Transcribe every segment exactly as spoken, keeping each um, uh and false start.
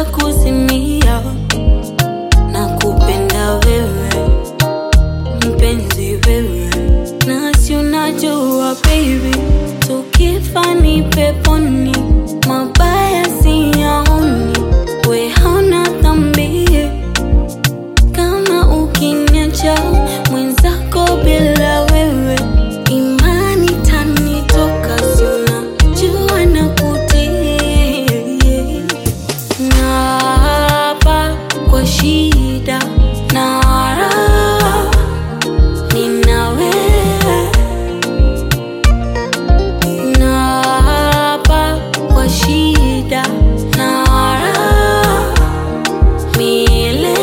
mpaka kuzimia. Nakupenda wewe mpenzi wewe, na si unajua baby, tukifa ni peponi, mabaya siyaoni, we hauna dhambi. Kama ukiniacha mwenzako bila wewe, imani tanitoka, si unajua nakutii. Naapa kwa shida na raha nina wewe, naapa kwa shida na raha milele.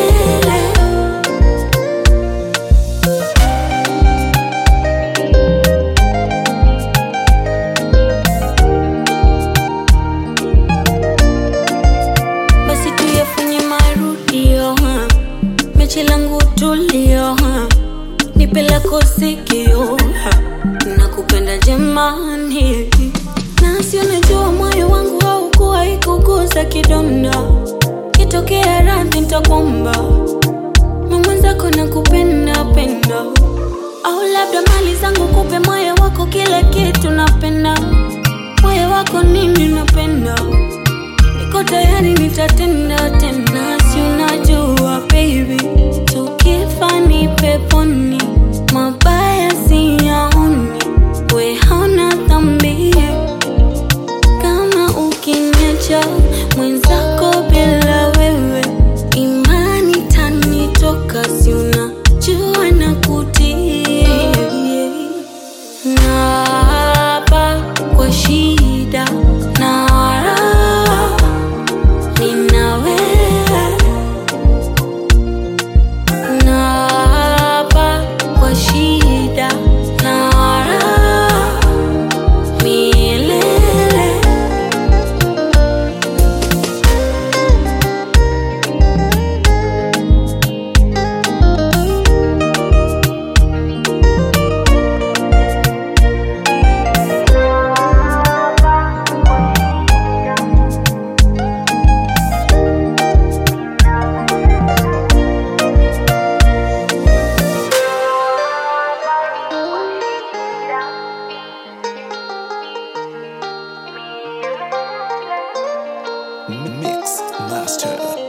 Basi tuyafanye marudio, ha. Mechi langu tulio, ha. Nipe lako sikio, ha. Nakupenda jamani, na si unajua moyo wangu haukuwa ikuguza kidonda. Kitokea radhi nitakuomba, mwenzako nakupenda penda, au labda mali zangu kupe moyo wako, kila kitu napenda. Moyo wako nini napenda, niko tayari nitatenda tena. Si unajua baby, tukifa ni peponi, mabaya siyaoni, we hauna dhambi. Kama ukiniacha mwenzako bila wewe, imani tanitoka, si unajua nakutii. Naapa kwa shida na raha nina wewe, naapa kwa shida na raha milele. Mix Master.